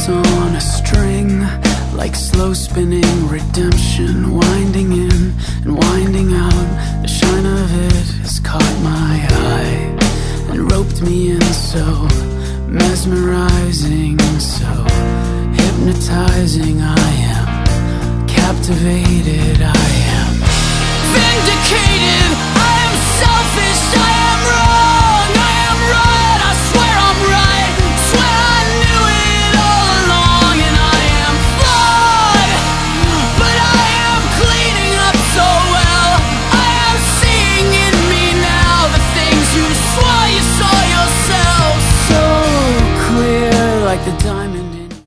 hearts on a string, like slow spinning redemption, winding in and winding out. The shine of it has caught my eye and roped me in, so mesmerizing, so hypnotizing. I am captivated, I am vindicated.